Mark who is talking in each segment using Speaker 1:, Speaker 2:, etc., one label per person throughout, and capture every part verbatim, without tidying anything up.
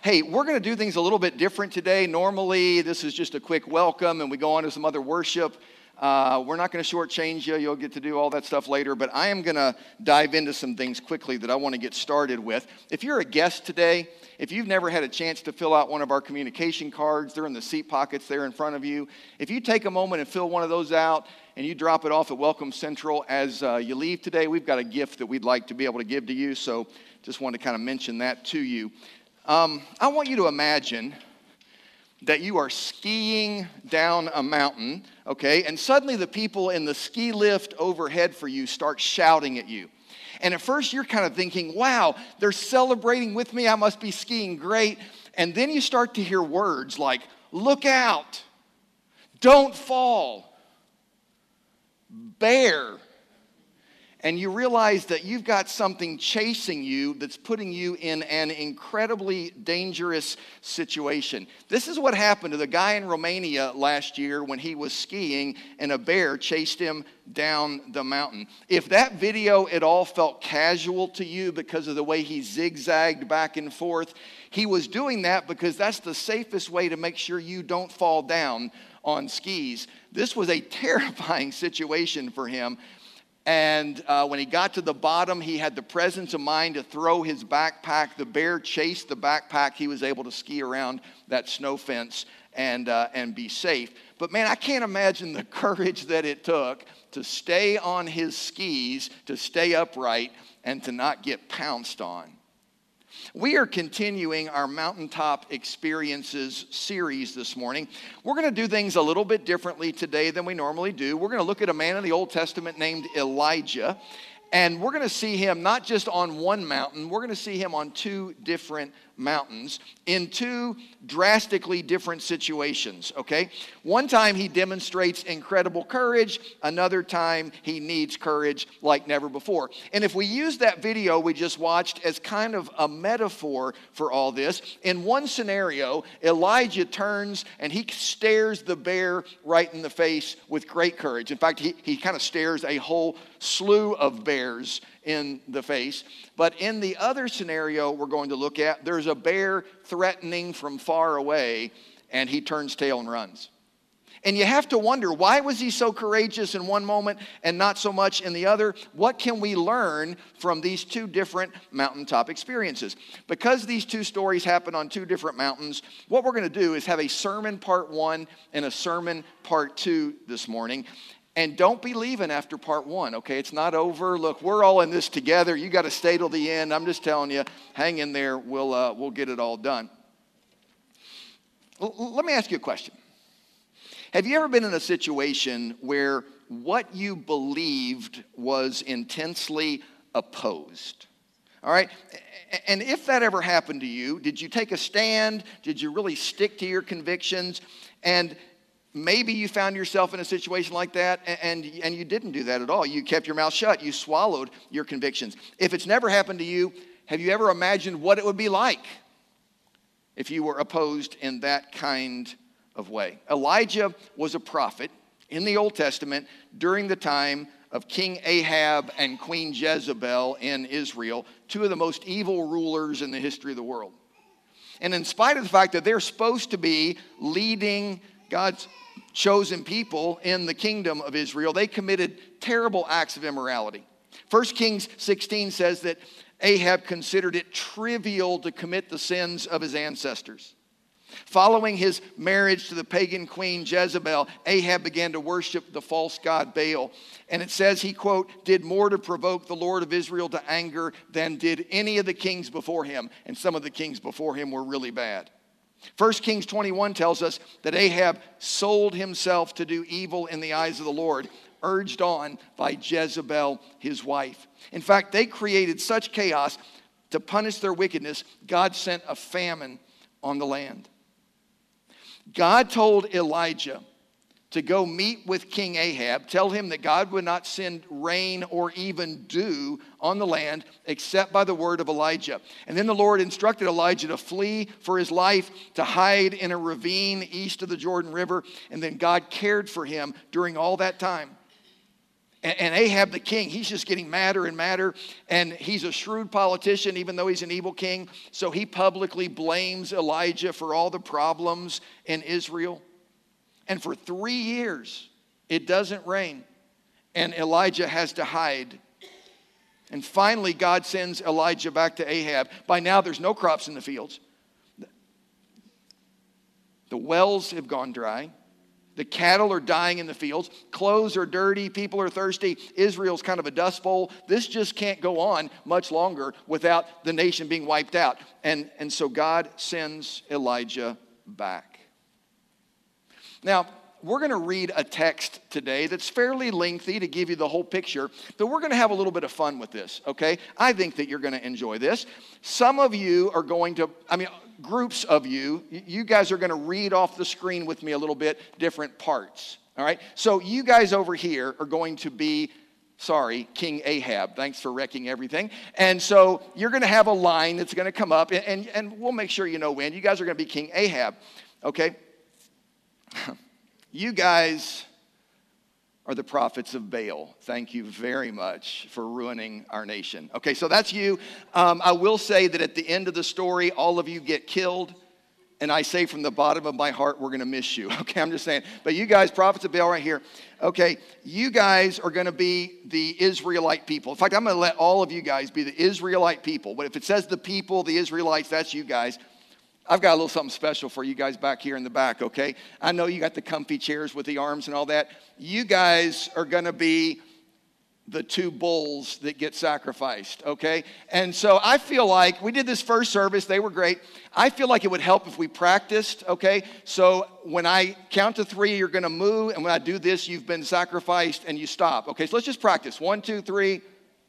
Speaker 1: Hey, we're going to do things a little bit different today. Normally, this is just a quick welcome and we go on to some other worship. Uh, we're not going to shortchange you. You'll get to do all that stuff later. But I am going to dive into some things quickly that I want to get started with. If you're a guest today, if you've never had a chance to fill out one of our communication cards, they're in the seat pockets there in front of you. If you take a moment and fill one of those out and you drop it off at Welcome Central as uh, you leave today, we've got a gift that we'd like to be able to give to you. So just wanted to kind of mention that to you. Um, I want you to imagine that you are skiing down a mountain, okay, and suddenly the people in the ski lift overhead for you start shouting at you. And at first you're kind of thinking, wow, they're celebrating with me, I must be skiing great. And then you start to hear words like, look out, don't fall, bear. And you realize that you've got something chasing you that's putting you in an incredibly dangerous situation. This is what happened to the guy in Romania last year when he was skiing and a bear chased him down the mountain. If that video at all felt casual to you because of the way he zigzagged back and forth, he was doing that because that's the safest way to make sure you don't fall down on skis. This was a terrifying situation for him. And uh, when he got to the bottom, he had the presence of mind to throw his backpack. The bear chased the backpack. He was able to ski around that snow fence and uh, and be safe. But man, I can't imagine the courage that it took to stay on his skis, to stay upright, and to not get pounced on. We are continuing our Mountaintop Experiences series this morning. We're going to do things a little bit differently today than we normally do. We're going to look at a man in the Old Testament named Elijah, and we're going to see him not just on one mountain, we're going to see him on two different mountains in two drastically different situations, okay? One time he demonstrates incredible courage, another time he needs courage like never before. And if we use that video we just watched as kind of a metaphor for all this, in one scenario, Elijah turns and he stares the bear right in the face with great courage. In fact, he, he kind of stares a whole slew of bears in the face. But in the other scenario we're going to look at, there's a bear threatening from far away, and he turns tail and runs. And you have to wonder, why was he so courageous in one moment and not so much in the other? What can we learn from these two different mountaintop experiences? Because these two stories happen on two different mountains, what we're going to do is have a sermon part one and a sermon part two this morning. And don't be leaving after part one, okay? It's not over. Look, we're all in this together. You got to stay till the end. I'm just telling you, hang in there. We'll uh, we'll get it all done. L- let me ask you a question. Have you ever been in a situation where what you believed was intensely opposed? All right? And if that ever happened to you, did you take a stand? Did you really stick to your convictions? And maybe you found yourself in a situation like that and, and you didn't do that at all. You kept your mouth shut. You swallowed your convictions. If it's never happened to you, have you ever imagined what it would be like if you were opposed in that kind of way? Elijah was a prophet in the Old Testament during the time of King Ahab and Queen Jezebel in Israel, two of the most evil rulers in the history of the world. And in spite of the fact that they're supposed to be leading God's chosen people in the kingdom of Israel, they committed terrible acts of immorality. First Kings sixteen says that Ahab considered it trivial to commit the sins of his ancestors. Following his marriage to the pagan queen Jezebel, Ahab began to worship the false god Baal. And it says he, quote, did more to provoke the Lord of Israel to anger than did any of the kings before him. And some of the kings before him were really bad. First Kings twenty-one tells us that Ahab sold himself to do evil in the eyes of the Lord, urged on by Jezebel, his wife. In fact, they created such chaos to punish their wickedness, God sent a famine on the land. God told Elijah to go meet with King Ahab, tell him that God would not send rain or even dew on the land except by the word of Elijah. And then the Lord instructed Elijah to flee for his life, to hide in a ravine east of the Jordan River, and then God cared for him during all that time. And, and Ahab the king, he's just getting madder and madder. And he's a shrewd politician, even though he's an evil king. So he publicly blames Elijah for all the problems in Israel. And for three years, it doesn't rain. And Elijah has to hide. And finally, God sends Elijah back to Ahab. By now, there's no crops in the fields. The wells have gone dry. The cattle are dying in the fields. Clothes are dirty. People are thirsty. Israel's kind of a dust bowl. This just can't go on much longer without the nation being wiped out. And, and so God sends Elijah back. Now, we're going to read a text today that's fairly lengthy to give you the whole picture, but we're going to have a little bit of fun with this, okay? I think that you're going to enjoy this. Some of you are going to, I mean, groups of you, you guys are going to read off the screen with me a little bit different parts, all right? So you guys over here are going to be, sorry, King Ahab. Thanks for wrecking everything. And so you're going to have a line that's going to come up, and, and, and we'll make sure you know when. You guys are going to be King Ahab, okay? You guys are the prophets of Baal. Thank you very much for ruining our nation. Okay, so that's you. Um, I will say that at the end of the story, all of you get killed. And I say from the bottom of my heart, we're going to miss you. Okay, I'm just saying. But you guys, prophets of Baal right here. Okay, you guys are going to be the Israelite people. In fact, I'm going to let all of you guys be the Israelite people. But if it says the people, the Israelites, that's you guys. I've got a little something special for you guys back here in the back, okay? I know you got the comfy chairs with the arms and all that. You guys are going to be the two bulls that get sacrificed, okay? And so I feel like we did this first service. They were great. I feel like it would help if we practiced, okay? So when I count to three, you're going to move. And when I do this, you've been sacrificed and you stop. Okay, so let's just practice. One, two, three.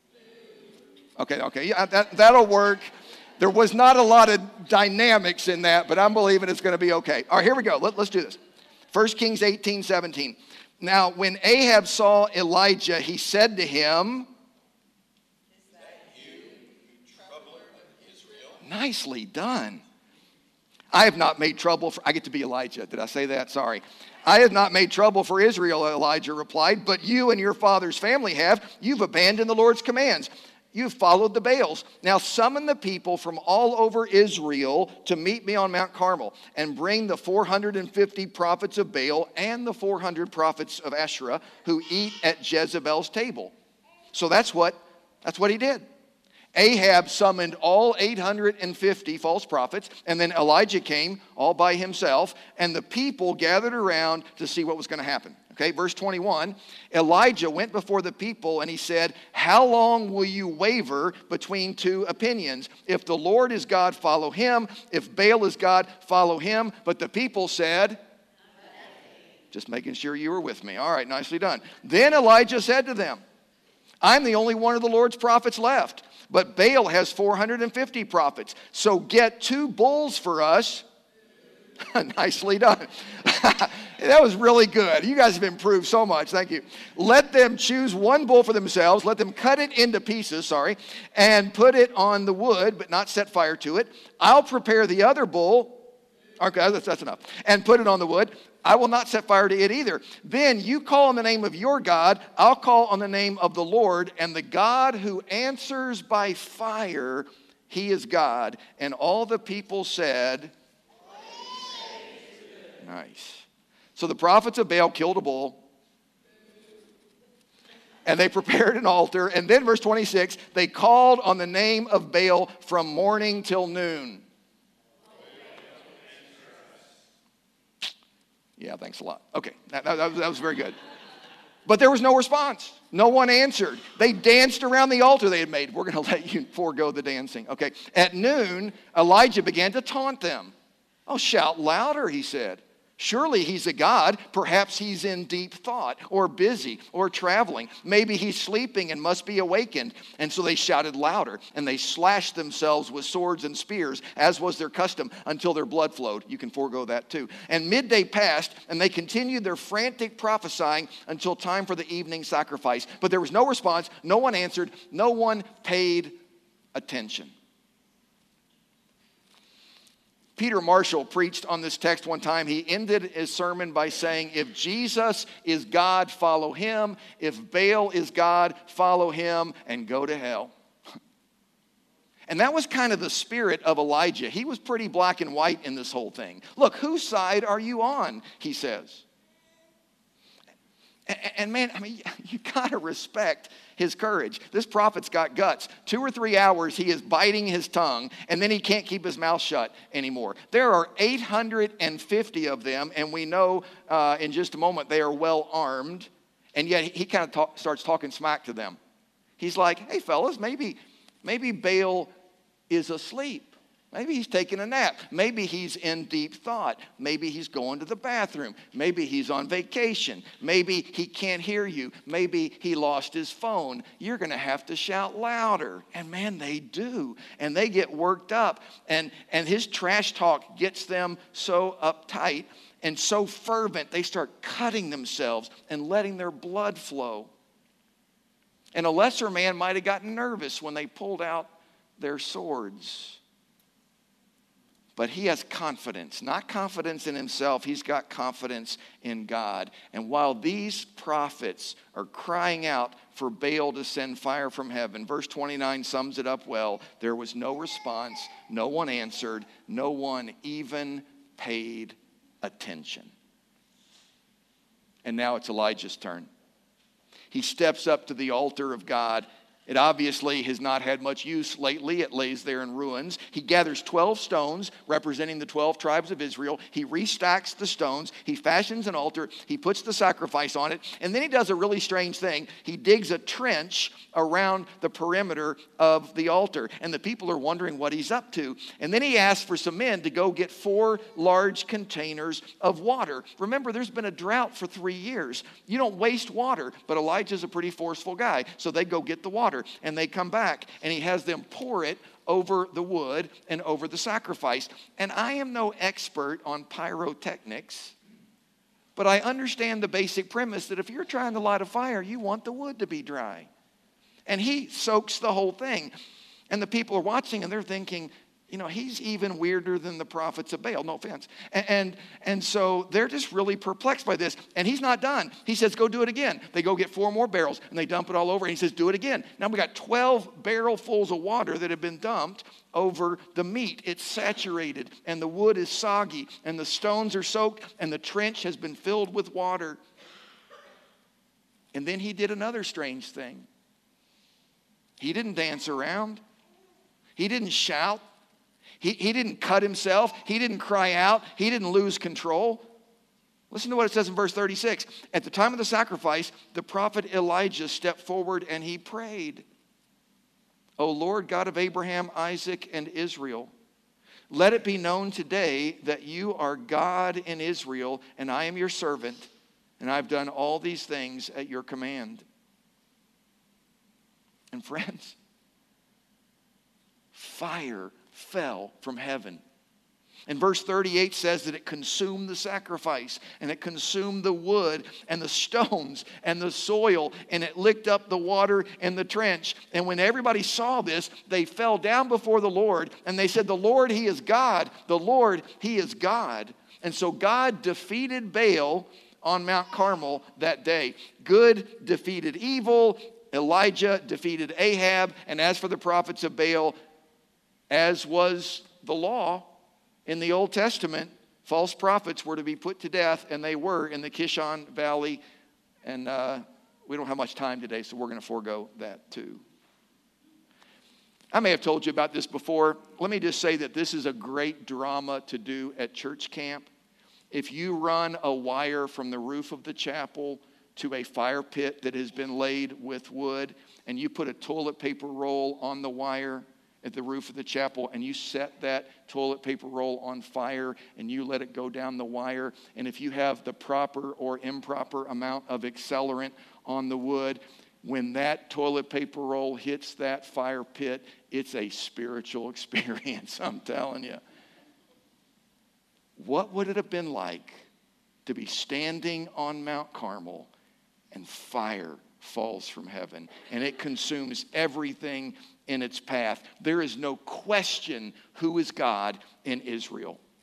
Speaker 1: Okay, okay. Yeah, that, that'll work. There was not a lot of dynamics in that, but I'm believing it's going to be okay. All right, here we go. Let, let's do this. First Kings eighteen, seventeen. Now, when Ahab saw Elijah, he said to him, "Is that you, troubler of Israel?" Nicely done. I have not made trouble for, I get to be Elijah. Did I say that? Sorry. I have not made trouble for Israel, Elijah replied, but you and your father's family have. You've abandoned the Lord's commands. You've followed the Baals. Now summon the people from all over Israel to meet me on Mount Carmel and bring the four hundred fifty prophets of Baal and the four hundred prophets of Asherah who eat at Jezebel's table. So that's what, that's what he did. Ahab summoned all eight hundred fifty false prophets, and then Elijah came all by himself, and the people gathered around to see what was going to happen. Okay, verse twenty-one, Elijah went before the people and he said, "How long will you waver between two opinions? If the Lord is God, follow him. If Baal is God, follow him." But the people said, just making sure you were with me. All right, nicely done. Then Elijah said to them, "I'm the only one of the Lord's prophets left, but Baal has four hundred fifty prophets. So get two bulls for us." Nicely done. That was really good. You guys have improved so much. Thank you. "Let them choose one bull for themselves. Let them cut it into pieces, sorry, and put it on the wood, but not set fire to it. I'll prepare the other bull." Okay, that's, that's enough. "And put it on the wood. I will not set fire to it either. Then you call on the name of your God. I'll call on the name of the Lord. And the God who answers by fire, he is God." And all the people said, nice. So the prophets of Baal killed a bull, and they prepared an altar. And then verse twenty-six, they called on the name of Baal from morning till noon. Yeah, thanks a lot. Okay, that, that, that was very good. But there was no response. No one answered. They danced around the altar they had made. We're going to let you forego the dancing. Okay, at noon, Elijah began to taunt them. "Oh, shout louder," he said. "Surely he's a god. Perhaps he's in deep thought or busy or traveling. Maybe he's sleeping and must be awakened." And so they shouted louder, and they slashed themselves with swords and spears, as was their custom, until their blood flowed. You can forego that too. And midday passed, and they continued their frantic prophesying until time for the evening sacrifice. But there was no response. No one answered. No one paid attention. Peter Marshall preached on this text one time. He ended his sermon by saying, if Jesus is God, follow him. If Baal is God, follow him and go to hell. And that was kind of the spirit of Elijah. He was pretty black and white in this whole thing. Look, whose side are you on, he says. And man, I mean, you got to respect his courage. This prophet's got guts. Two or three hours, he is biting his tongue, and then he can't keep his mouth shut anymore. There are eight hundred fifty of them, and we know uh, in just a moment they are well armed, and yet he kind of talk, starts talking smack to them. He's like, hey, fellas, maybe, maybe Baal is asleep. Maybe he's taking a nap. Maybe he's in deep thought. Maybe he's going to the bathroom. Maybe he's on vacation. Maybe he can't hear you. Maybe he lost his phone. You're going to have to shout louder. And man, they do. And they get worked up. And, and his trash talk gets them so uptight and so fervent, they start cutting themselves and letting their blood flow. And a lesser man might have gotten nervous when they pulled out their swords. But he has confidence, not confidence in himself. He's got confidence in God. And while these prophets are crying out for Baal to send fire from heaven, verse twenty-nine sums it up well. There was no response. No one answered. No one even paid attention. And now it's Elijah's turn. He steps up to the altar of God. It obviously has not had much use lately. It lays there in ruins. He gathers twelve stones representing the twelve tribes of Israel. He restacks the stones. He fashions an altar. He puts the sacrifice on it. And then he does a really strange thing. He digs a trench around the perimeter of the altar. And the people are wondering what he's up to. And then he asks for some men to go get four large containers of water. Remember, there's been a drought for three years. You don't waste water. But Elijah's a pretty forceful guy. So they go get the water. And they come back, and he has them pour it over the wood and over the sacrifice. And I am no expert on pyrotechnics, but I understand the basic premise that if you're trying to light a fire, you want the wood to be dry. And he soaks the whole thing. And the people are watching, and they're thinking, you know, he's even weirder than the prophets of Baal. No offense. And, and, and so they're just really perplexed by this. And he's not done. He says, go do it again. They go get four more barrels, and they dump it all over. And he says, do it again. Now we got twelve barrelfuls of water that have been dumped over the meat. It's saturated, and the wood is soggy, and the stones are soaked, and the trench has been filled with water. And then he did another strange thing. He didn't dance around. He didn't shout. He, he didn't cut himself. He didn't cry out. He didn't lose control. Listen to what it says in verse thirty-six. At the time of the sacrifice, the prophet Elijah stepped forward and he prayed. O Lord God of Abraham, Isaac, and Israel, let it be known today that you are God in Israel, and I am your servant, and I've done all these things at your command. And friends, fire fell from heaven. And verse thirty-eight says that it consumed the sacrifice, and it consumed the wood and the stones and the soil, and it licked up the water in the trench. And when everybody saw this, they fell down before the Lord, and they said, the Lord, he is God. The Lord, he is God. And so God defeated Baal on Mount Carmel that day. Good defeated evil. Elijah defeated Ahab. And as for the prophets of Baal, as was the law in the Old Testament, false prophets were to be put to death, and they were in the Kishon Valley. And uh, we don't have much time today, so we're going to forego that too. I may have told you about this before. Let me just say that this is a great drama to do at church camp. If you run a wire from the roof of the chapel to a fire pit that has been laid with wood, and you put a toilet paper roll on the wire at the roof of the chapel, and you set that toilet paper roll on fire, and you let it go down the wire, and if you have the proper or improper amount of accelerant on the wood, when that toilet paper roll hits that fire pit, it's a spiritual experience, I'm telling you. What would it have been like to be standing on Mount Carmel and fire falls from heaven and it consumes everything in its path? There is no question who is God in Israel.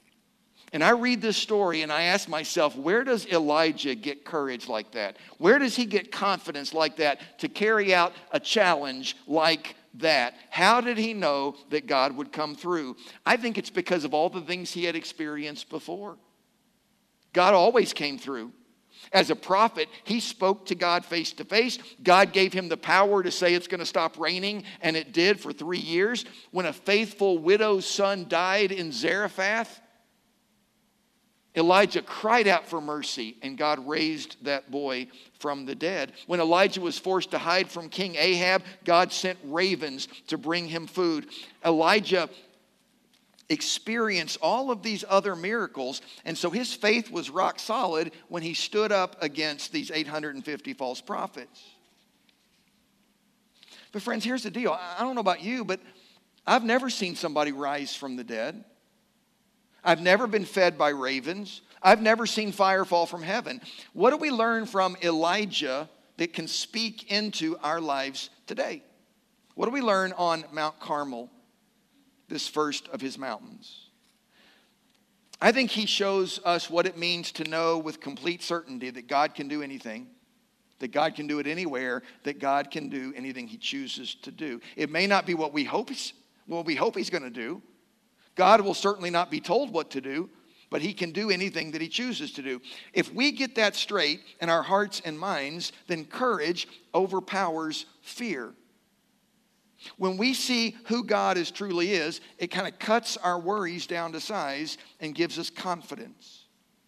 Speaker 1: And I read this story and I ask myself, where does Elijah get courage like that? Where does he get confidence like that to carry out a challenge like that? How did he know that God would come through? I think it's because of all the things he had experienced before. God always came through. As a prophet, he spoke to God face to face. God gave him the power to say it's going to stop raining, and it did for three years. When a faithful widow's son died in Zarephath, Elijah cried out for mercy, and God raised that boy from the dead. When Elijah was forced to hide from King Ahab, God sent ravens to bring him food. Elijah experienced all of these other miracles, and so his faith was rock solid when he stood up against these eight hundred fifty false prophets. But friends, here's the deal. I don't know about you, but I've never seen somebody rise from the dead. I've never been fed by ravens. I've never seen fire fall from heaven. What do we learn from Elijah that can speak into our lives today? What do we learn on Mount Carmel, this first of his mountains? I think he shows us what it means to know with complete certainty that God can do anything, that God can do it anywhere, that God can do anything he chooses to do. It may not be what we hope he's, what we hope he's going to do. God will certainly not be told what to do, but he can do anything that he chooses to do. If we get that straight in our hearts and minds, then courage overpowers fear. When we see who God is truly is, it kind of cuts our worries down to size and gives us confidence.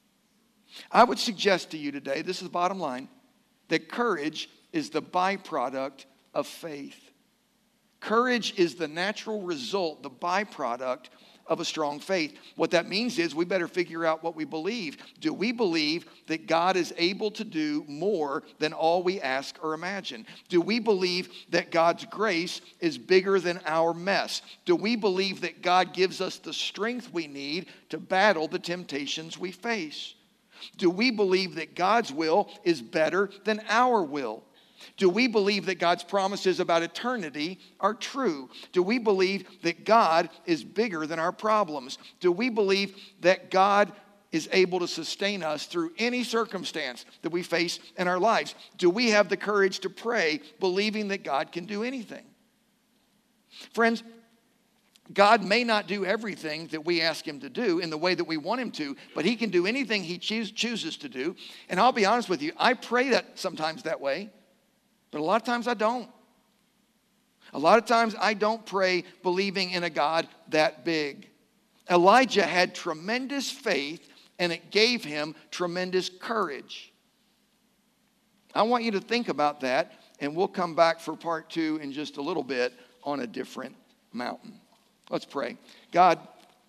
Speaker 1: I would suggest to you today, this is the bottom line, that courage is the byproduct of faith. Courage is the natural result, the byproduct of a strong faith. What that means is we better figure out what we believe. Do we believe that God is able to do more than all we ask or imagine? Do we believe that God's grace is bigger than our mess? Do we believe that God gives us the strength we need to battle the temptations we face? Do we believe that God's will is better than our will? Do we believe that God's promises about eternity are true? Do we believe that God is bigger than our problems? Do we believe that God is able to sustain us through any circumstance that we face in our lives? Do we have the courage to pray, believing that God can do anything? Friends, God may not do everything that we ask him to do in the way that we want him to, but he can do anything he choose, chooses to do. And I'll be honest with you, I pray that sometimes that way. But a lot of times I don't. A lot of times I don't pray believing in a God that big. Elijah had tremendous faith, and it gave him tremendous courage. I want you to think about that, and we'll come back for part two in just a little bit on a different mountain. Let's pray. God,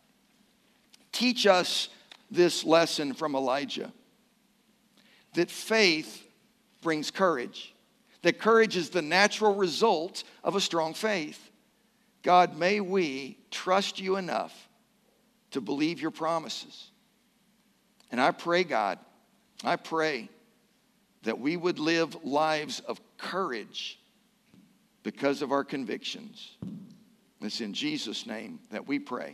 Speaker 1: teach us this lesson from Elijah, that faith brings courage. That courage is the natural result of a strong faith. God, may we trust you enough to believe your promises. And I pray, God, I pray that we would live lives of courage because of our convictions. It's in Jesus' name that we pray.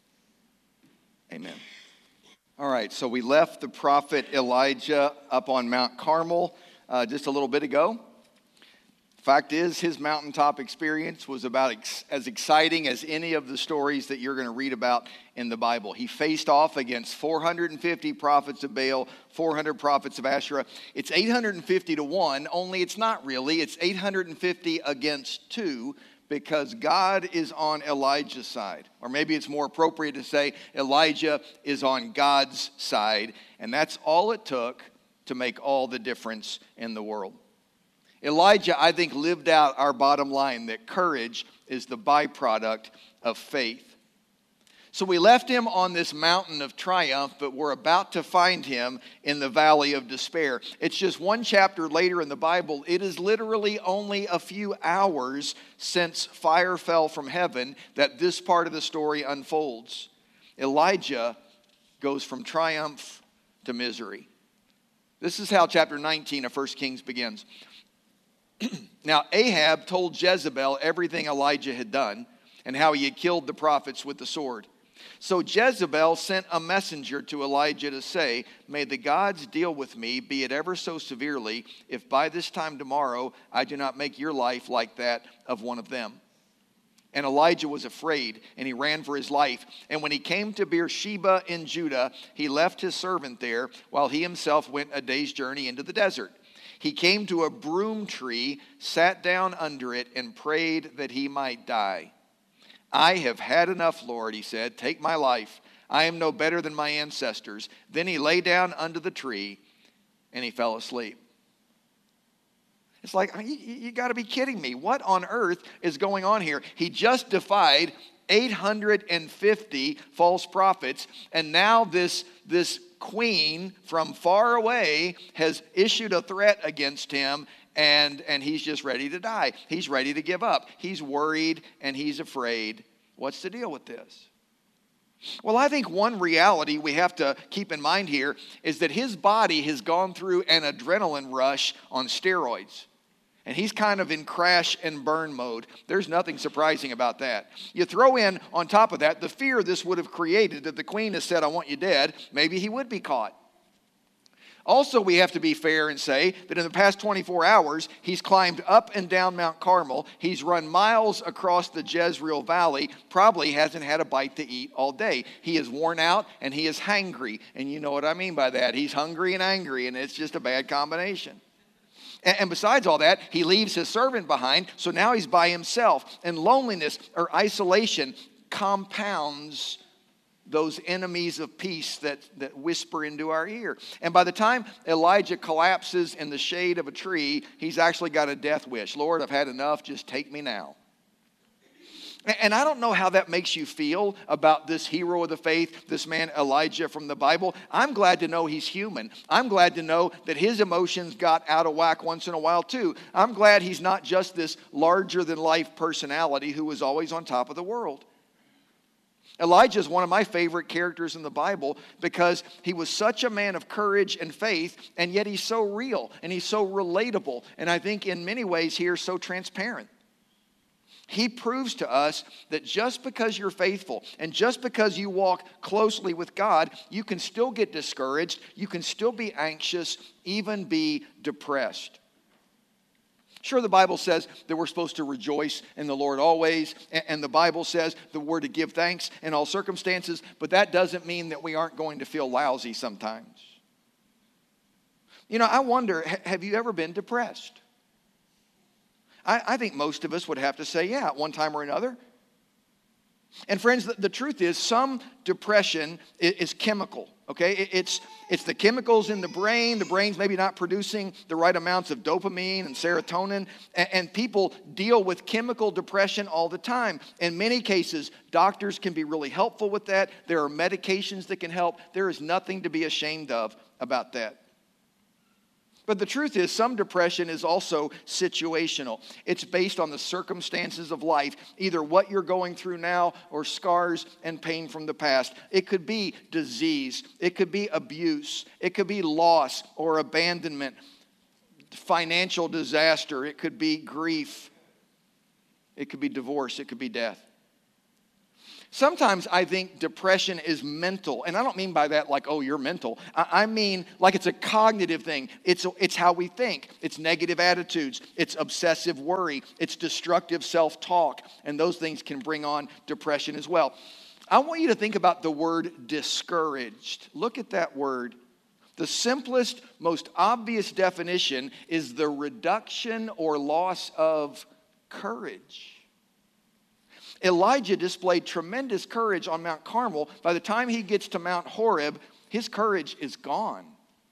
Speaker 1: Amen. All right, so we left the prophet Elijah up on Mount Carmel uh, just a little bit ago. Fact is, his mountaintop experience was about ex- as exciting as any of the stories that you're going to read about in the Bible. He faced off against four hundred fifty prophets of Baal, four hundred prophets of Asherah. It's eight hundred fifty to one, only it's not really. It's eight hundred fifty against two, because God is on Elijah's side. Or maybe it's more appropriate to say Elijah is on God's side. And that's all it took to make all the difference in the world. Elijah, I think, lived out our bottom line, that courage is the byproduct of faith. So we left him on this mountain of triumph, but we're about to find him in the valley of despair. It's just one chapter later in the Bible. It is literally only a few hours since fire fell from heaven that this part of the story unfolds. Elijah goes from triumph to misery. This is how chapter nineteen of First Kings begins. Now Ahab told Jezebel everything Elijah had done and how he had killed the prophets with the sword. So Jezebel sent a messenger to Elijah to say, "May the gods deal with me, be it ever so severely, if by this time tomorrow I do not make your life like that of one of them." And Elijah was afraid, and he ran for his life. And when he came to Beersheba in Judah, he left his servant there, while he himself went a day's journey into the desert. He came to a broom tree, sat down under it, and prayed that he might die. "I have had enough, Lord," he said. "Take my life. I am no better than my ancestors." Then he lay down under the tree, and he fell asleep. It's like, you, you got to be kidding me. What on earth is going on here? He just defied eight hundred fifty false prophets, and now this, this queen from far away has issued a threat against him, and, and he's just ready to die. He's ready to give up. He's worried and he's afraid. What's the deal with this? Well, I think one reality we have to keep in mind here is that his body has gone through an adrenaline rush on steroids. And he's kind of in crash and burn mode. There's nothing surprising about that. You throw in, on top of that, the fear this would have created that the queen has said, "I want you dead." Maybe he would be caught. Also, we have to be fair and say that in the past twenty-four hours, he's climbed up and down Mount Carmel. He's run miles across the Jezreel Valley, probably hasn't had a bite to eat all day. He is worn out and he is hangry. And you know what I mean by that. He's hungry and angry, and it's just a bad combination. And besides all that, he leaves his servant behind, so now he's by himself. And loneliness or isolation compounds those enemies of peace that, that whisper into our ear. And by the time Elijah collapses in the shade of a tree, he's actually got a death wish. "Lord, I've had enough, just take me now." And I don't know how that makes you feel about this hero of the faith, this man Elijah from the Bible. I'm glad to know he's human. I'm glad to know that his emotions got out of whack once in a while too. I'm glad he's not just this larger-than-life personality who was always on top of the world. Elijah is one of my favorite characters in the Bible because he was such a man of courage and faith, and yet he's so real and he's so relatable, and I think in many ways here so transparent. He proves to us that just because you're faithful and just because you walk closely with God, you can still get discouraged, you can still be anxious, even be depressed. Sure, the Bible says that we're supposed to rejoice in the Lord always, and the Bible says that we're to give thanks in all circumstances, but that doesn't mean that we aren't going to feel lousy sometimes. You know, I wonder, have you ever been depressed? I, I think most of us would have to say, yeah, at one time or another. And friends, the, the truth is some depression is, is chemical, okay? It, it's, it's the chemicals in the brain. The brain's maybe not producing the right amounts of dopamine and serotonin. And, and people deal with chemical depression all the time. In many cases, doctors can be really helpful with that. There are medications that can help. There is nothing to be ashamed of about that. But the truth is, some depression is also situational. It's based on the circumstances of life, either what you're going through now or scars and pain from the past. It could be disease. It could be abuse. It could be loss or abandonment, financial disaster. It could be grief. It could be divorce. It could be death. Sometimes I think depression is mental. And I don't mean by that like, oh, you're mental. I, I mean like it's a cognitive thing. It's, it's how we think. It's negative attitudes. It's obsessive worry. It's destructive self-talk. And those things can bring on depression as well. I want you to think about the word discouraged. Look at that word. The simplest, most obvious definition is the reduction or loss of courage. Elijah displayed tremendous courage on Mount Carmel. By the time he gets to Mount Horeb, his courage is gone.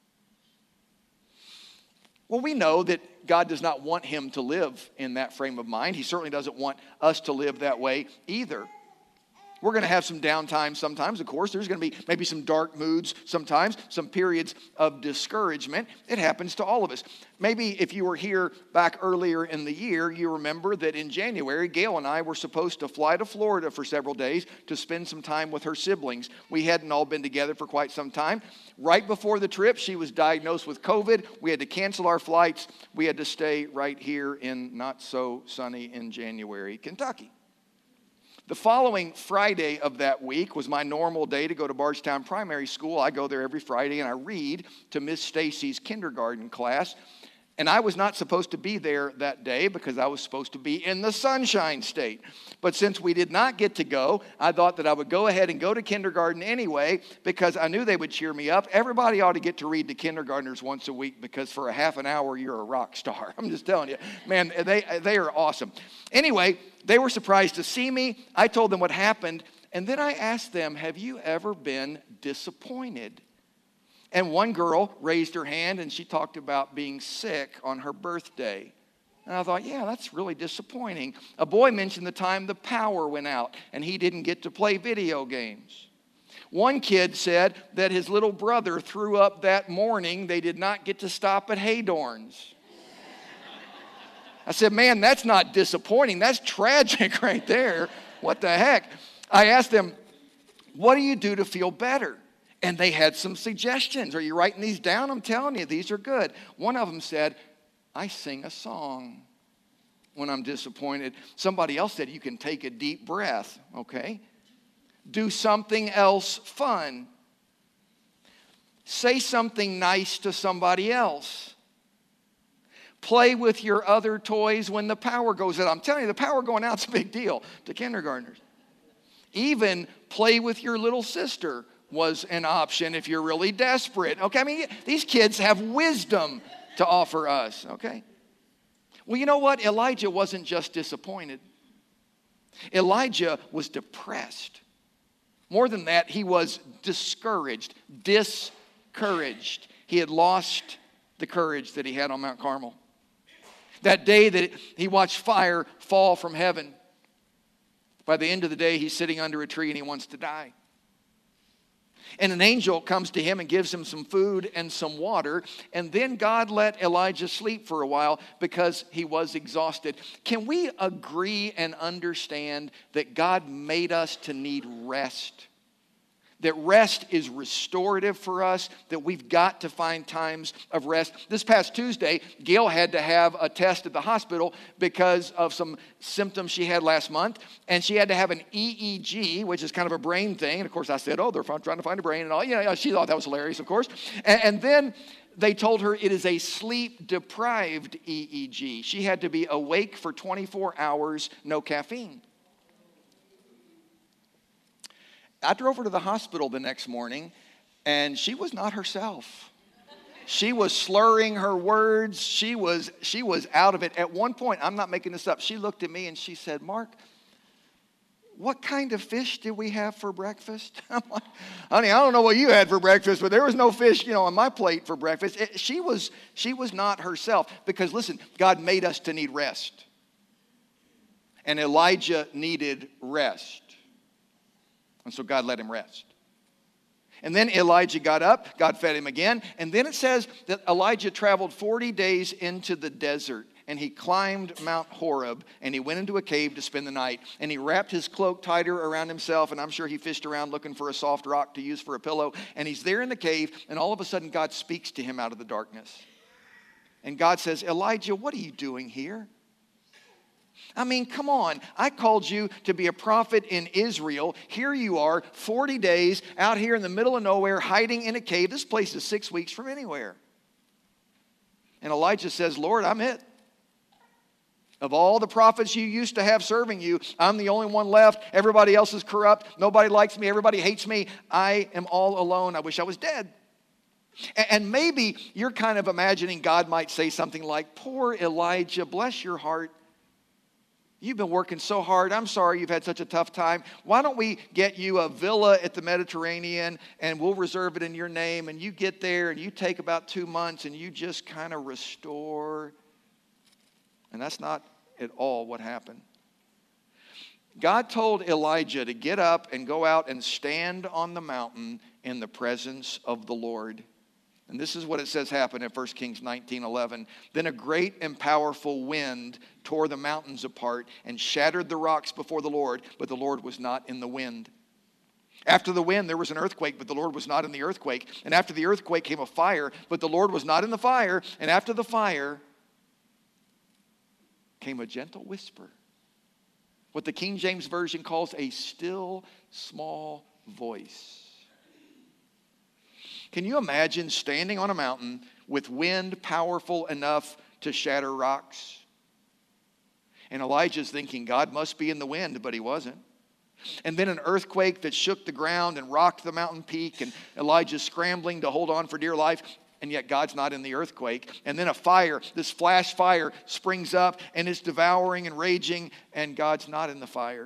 Speaker 1: Well, we know that God does not want him to live in that frame of mind. He certainly doesn't want us to live that way either. We're going to have some downtime sometimes, of course. There's going to be maybe some dark moods sometimes, some periods of discouragement. It happens to all of us. Maybe if you were here back earlier in the year, you remember that in January, Gail and I were supposed to fly to Florida for several days to spend some time with her siblings. We hadn't all been together for quite some time. Right before the trip, she was diagnosed with COVID. We had to cancel our flights. We had to stay right here in not so sunny in January, Kentucky. The following Friday of that week was my normal day to go to Bardstown Primary School. I go there every Friday and I read to Miss Stacy's kindergarten class. And I was not supposed to be there that day because I was supposed to be in the Sunshine State. But since we did not get to go, I thought that I would go ahead and go to kindergarten anyway because I knew they would cheer me up. Everybody ought to get to read to kindergartners once a week because for a half an hour, you're a rock star. I'm just telling you. Man, they, they are awesome. Anyway, they were surprised to see me. I told them what happened. And then I asked them, have you ever been disappointed? And one girl raised her hand and she talked about being sick on her birthday. And I thought, yeah, that's really disappointing. A boy mentioned the time the power went out and he didn't get to play video games. One kid said that his little brother threw up that morning. They did not get to stop at Haydorn's. I said, man, that's not disappointing. That's tragic right there. What the heck? I asked them, what do you do to feel better? And they had some suggestions. Are you writing these down? I'm telling you, these are good. One of them said, I sing a song when I'm disappointed. Somebody else said, you can take a deep breath, okay? Do something else fun. Say something nice to somebody else. Play with your other toys when the power goes out. I'm telling you, the power going out is a big deal to kindergartners. Even play with your little sister was an option if you're really desperate. Okay, I mean, these kids have wisdom to offer us, okay? Well, you know what? Elijah wasn't just disappointed. Elijah was depressed. More than that, he was discouraged, discouraged. He had lost the courage that he had on Mount Carmel. That day that he watched fire fall from heaven, by the end of the day, he's sitting under a tree and he wants to die. And an angel comes to him and gives him some food and some water. And then God let Elijah sleep for a while because he was exhausted. Can we agree and understand that God made us to need rest? That rest is restorative for us, that we've got to find times of rest. This past Tuesday, Gail had to have a test at the hospital because of some symptoms she had last month. And she had to have an E E G, which is kind of a brain thing. And of course, I said, oh, they're trying to find a brain and all. Yeah, she thought that was hilarious, of course. And, and then they told her it is a sleep-deprived E E G. She had to be awake for twenty-four hours, no caffeine. I drove her to the hospital the next morning, and she was not herself. She was slurring her words. She was, she was out of it. At one point, I'm not making this up, she looked at me and she said, Mark, what kind of fish did we have for breakfast? I'm like, honey, I don't know what you had for breakfast, but there was no fish, you know, on my plate for breakfast. It, she was, she was not herself because, listen, God made us to need rest. And Elijah needed rest. And so God let him rest. And then Elijah got up, God fed him again. And then it says that Elijah traveled forty days into the desert. And he climbed Mount Horeb. And he went into a cave to spend the night. And he wrapped his cloak tighter around himself. And I'm sure he fished around looking for a soft rock to use for a pillow. And he's there in the cave. And all of a sudden God speaks to him out of the darkness. And God says, Elijah, what are you doing here? I mean, come on. I called you to be a prophet in Israel. Here you are, forty days out here in the middle of nowhere, hiding in a cave. This place is six weeks from anywhere. And Elijah says, Lord, I'm it. Of all the prophets you used to have serving you, I'm the only one left. Everybody else is corrupt. Nobody likes me. Everybody hates me. I am all alone. I wish I was dead. And maybe you're kind of imagining God might say something like, poor Elijah, bless your heart. You've been working so hard. I'm sorry you've had such a tough time. Why don't we get you a villa at the Mediterranean and we'll reserve it in your name, and you get there and you take about two months and you just kind of restore. And that's not at all what happened. God told Elijah to get up and go out and stand on the mountain in the presence of the Lord. And this is what it says happened in First Kings nineteen eleven. Then a great and powerful wind tore the mountains apart and shattered the rocks before the Lord, but the Lord was not in the wind. After the wind, there was an earthquake, but the Lord was not in the earthquake. And after the earthquake came a fire, but the Lord was not in the fire. And after the fire came a gentle whisper. what the King James Version calls a still small voice. Can you imagine standing on a mountain with wind powerful enough to shatter rocks? And Elijah's thinking God must be in the wind, but he wasn't. And then an earthquake that shook the ground and rocked the mountain peak, and Elijah's scrambling to hold on for dear life, and yet God's not in the earthquake. And then a fire, this flash fire, springs up and is devouring and raging, and God's not in the fire.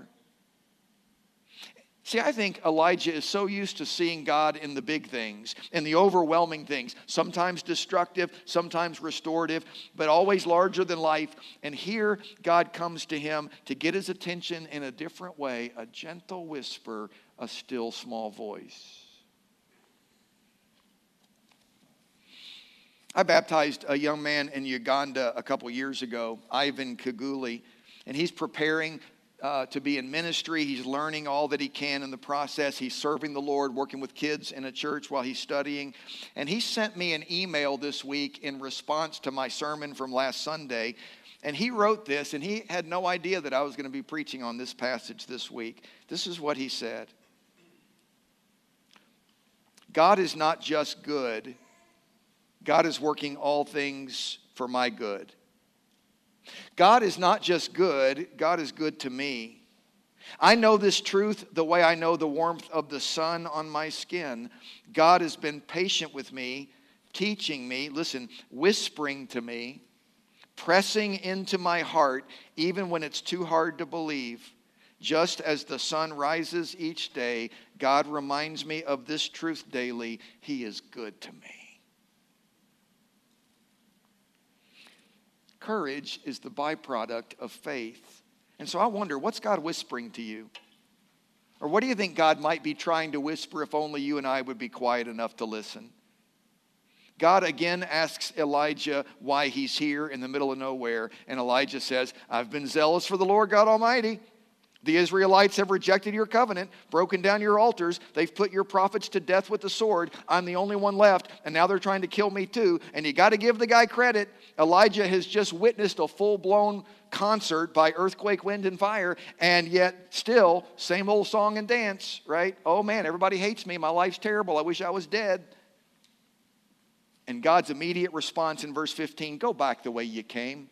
Speaker 1: See, I think Elijah is so used to seeing God in the big things, in the overwhelming things, sometimes destructive, sometimes restorative, but always larger than life. And here God comes to him to get his attention in a different way, a gentle whisper, a still small voice. I baptized a young man in Uganda a couple years ago, Ivan Kaguli, and he's preparing Uh, to be in ministry. He's learning all that he can in the process. He's serving the Lord, working with kids in a church while he's studying. And he sent me an email this week in response to my sermon from last Sunday. And he wrote this, and he had no idea that I was going to be preaching on this passage this week. This is what he said. God is not just good. God is working all things for my good. God is not just good, God is good to me. I know this truth the way I know the warmth of the sun on my skin. God has been patient with me, teaching me, listen, whispering to me, pressing into my heart, even when it's too hard to believe. Just as the sun rises each day, God reminds me of this truth daily. He is good to me. Courage is the byproduct of faith. And so I wonder, what's God whispering to you? Or what do you think God might be trying to whisper if only you and I would be quiet enough to listen? God again asks Elijah why he's here in the middle of nowhere. And Elijah says, I've been zealous for the Lord God Almighty. The Israelites have rejected your covenant, broken down your altars. They've put your prophets to death with the sword. I'm the only one left, and now they're trying to kill me too. And you got to give the guy credit. Elijah has just witnessed a full-blown concert by earthquake, wind, and fire, and yet still, same old song and dance, right? Oh man, everybody hates me. My life's terrible. I wish I was dead. And God's immediate response in verse fifteen, go back the way you came.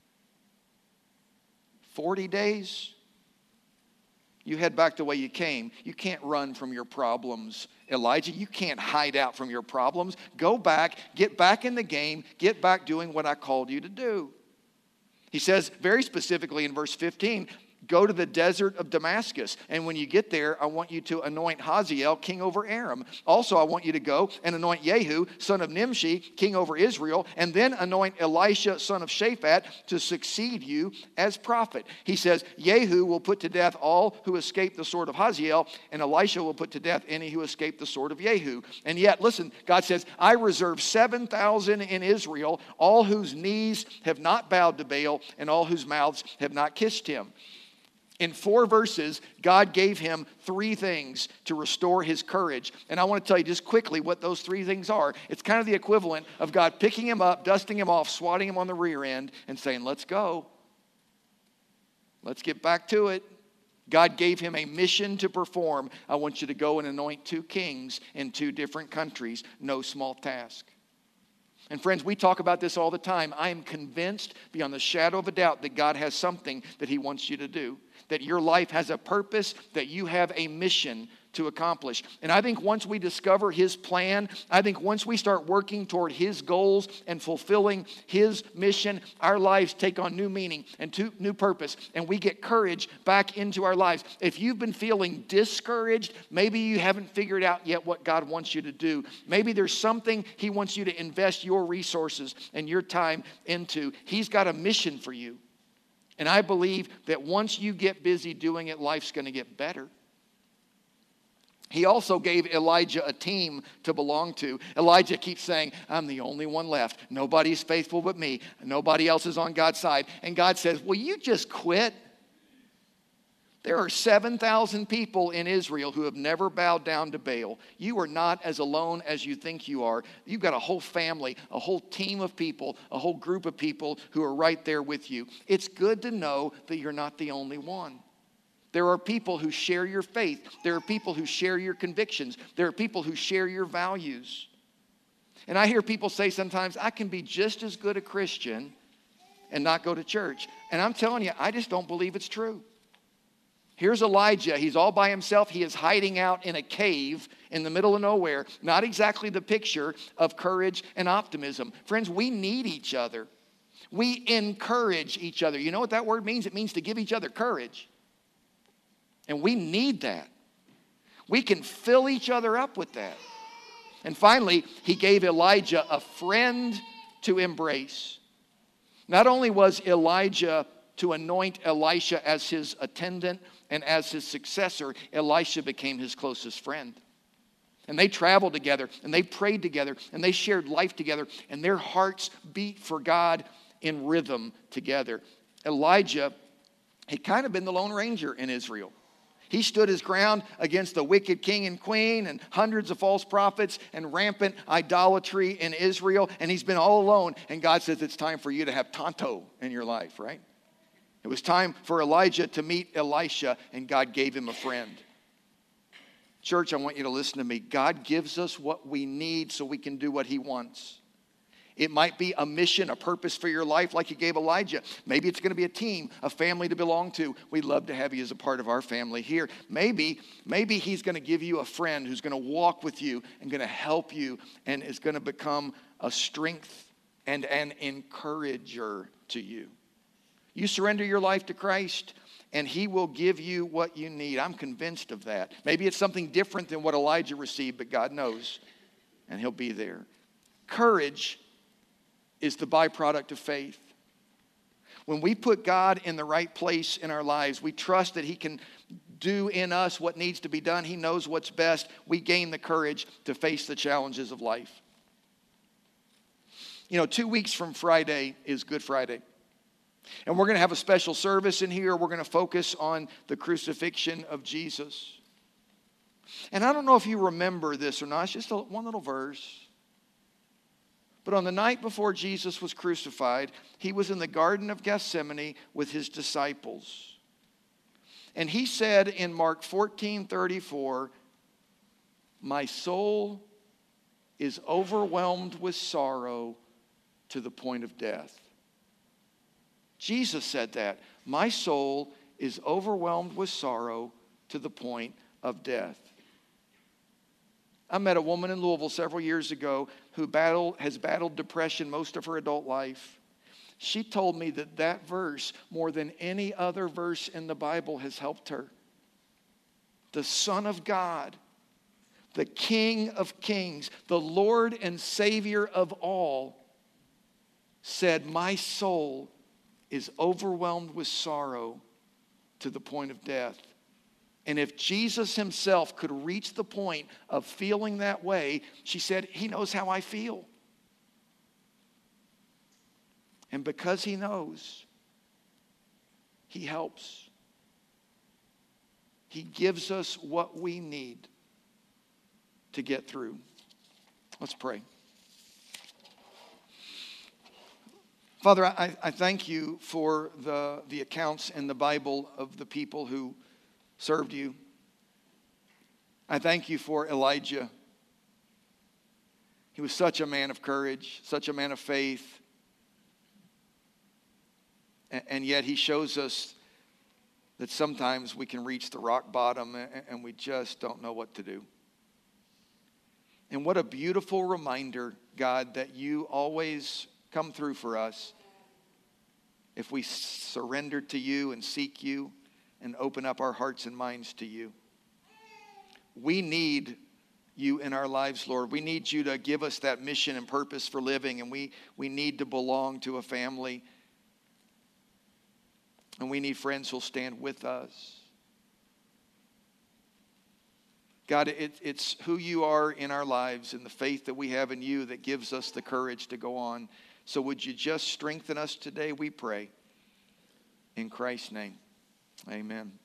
Speaker 1: forty days? You head back the way you came. You can't run from your problems, Elijah. You can't hide out from your problems. Go back, get back in the game, get back doing what I called you to do. He says very specifically in verse fifteen, go to the desert of Damascus. And when you get there, I want you to anoint Hazael, king over Aram. Also, I want you to go and anoint Jehu, son of Nimshi, king over Israel. And then anoint Elisha, son of Shaphat, to succeed you as prophet. He says, Jehu will put to death all who escape the sword of Hazael, and Elisha will put to death any who escape the sword of Jehu. And yet, listen, God says, I reserve seven thousand in Israel, all whose knees have not bowed to Baal, and all whose mouths have not kissed him. In four verses, God gave him three things to restore his courage. And I want to tell you just quickly what those three things are. It's kind of the equivalent of God picking him up, dusting him off, swatting him on the rear end, and saying, let's go. Let's get back to it. God gave him a mission to perform. I want you to go and anoint two kings in two different countries. No small task. And friends, we talk about this all the time. I am convinced beyond the shadow of a doubt that God has something that he wants you to do. That your life has a purpose, that you have a mission to accomplish. And I think once we discover his plan, I think once we start working toward his goals and fulfilling his mission, our lives take on new meaning and to, new purpose, and we get courage back into our lives. If you've been feeling discouraged, maybe you haven't figured out yet what God wants you to do. Maybe there's something he wants you to invest your resources and your time into. He's got a mission for you. And I believe that once you get busy doing it, life's going to get better. He also gave Elijah a team to belong to. Elijah keeps saying, I'm the only one left. Nobody's faithful but me. Nobody else is on God's side. And God says, will you just quit? There are seven thousand people in Israel who have never bowed down to Baal. You are not as alone as you think you are. You've got a whole family, a whole team of people, a whole group of people who are right there with you. It's good to know that you're not the only one. There are people who share your faith. There are people who share your convictions. There are people who share your values. And I hear people say sometimes, I can be just as good a Christian and not go to church. And I'm telling you, I just don't believe it's true. Here's Elijah. He's all by himself. He is hiding out in a cave in the middle of nowhere. Not exactly the picture of courage and optimism. Friends, we need each other. We encourage each other. You know what that word means? It means to give each other courage. And we need that. We can fill each other up with that. And finally, he gave Elijah a friend to embrace. Not only was Elijah to anoint Elisha as his attendant and as his successor, Elisha became his closest friend. And they traveled together, and they prayed together, and they shared life together, and their hearts beat for God in rhythm together. Elijah had kind of been the Lone Ranger in Israel. He stood his ground against the wicked king and queen and hundreds of false prophets and rampant idolatry in Israel. And he's been all alone. And God says it's time for you to have Tonto in your life, right? It was time for Elijah to meet Elisha, and God gave him a friend. Church, I want you to listen to me. God gives us what we need so we can do what he wants. It might be a mission, a purpose for your life like he gave Elijah. Maybe it's going to be a team, a family to belong to. We'd love to have you as a part of our family here. Maybe, maybe he's going to give you a friend who's going to walk with you and going to help you and is going to become a strength and an encourager to you. You surrender your life to Christ, and he will give you what you need. I'm convinced of that. Maybe it's something different than what Elijah received, but God knows, and he'll be there. Courage is the byproduct of faith. When we put God in the right place in our lives, we trust that he can do in us what needs to be done. He knows what's best. We gain the courage to face the challenges of life. You know, two weeks from Friday is Good Friday. And we're going to have a special service in here. We're going to focus on the crucifixion of Jesus. And I don't know if you remember this or not. It's just a, one little verse. But on the night before Jesus was crucified, he was in the Garden of Gethsemane with his disciples. And he said in Mark fourteen thirty-four, my soul is overwhelmed with sorrow to the point of death. Jesus said that. My soul is overwhelmed with sorrow to the point of death. I met a woman in Louisville several years ago who battled, has battled depression most of her adult life. She told me that that verse, more than any other verse in the Bible, has helped her. The Son of God, the King of Kings, the Lord and Savior of all, said, my soul is overwhelmed with sorrow to the point of death. And if Jesus himself could reach the point of feeling that way, she said, he knows how I feel. And because he knows, he helps. He gives us what we need to get through. Let's pray. Father, I, I thank you for the, the accounts in the Bible of the people who served you. I thank you for Elijah. He was such a man of courage, such a man of faith. And, and yet he shows us that sometimes we can reach the rock bottom and, and we just don't know what to do. And what a beautiful reminder, God, that you always come through for us if we surrender to you and seek you and open up our hearts and minds to you. We need you in our lives, Lord. We need you to give us that mission and purpose for living, and we, we need to belong to a family. And we need friends who'll stand with us. God, it, it's who you are in our lives and the faith that we have in you that gives us the courage to go on. So would you just strengthen us today, we pray. In Christ's name, amen.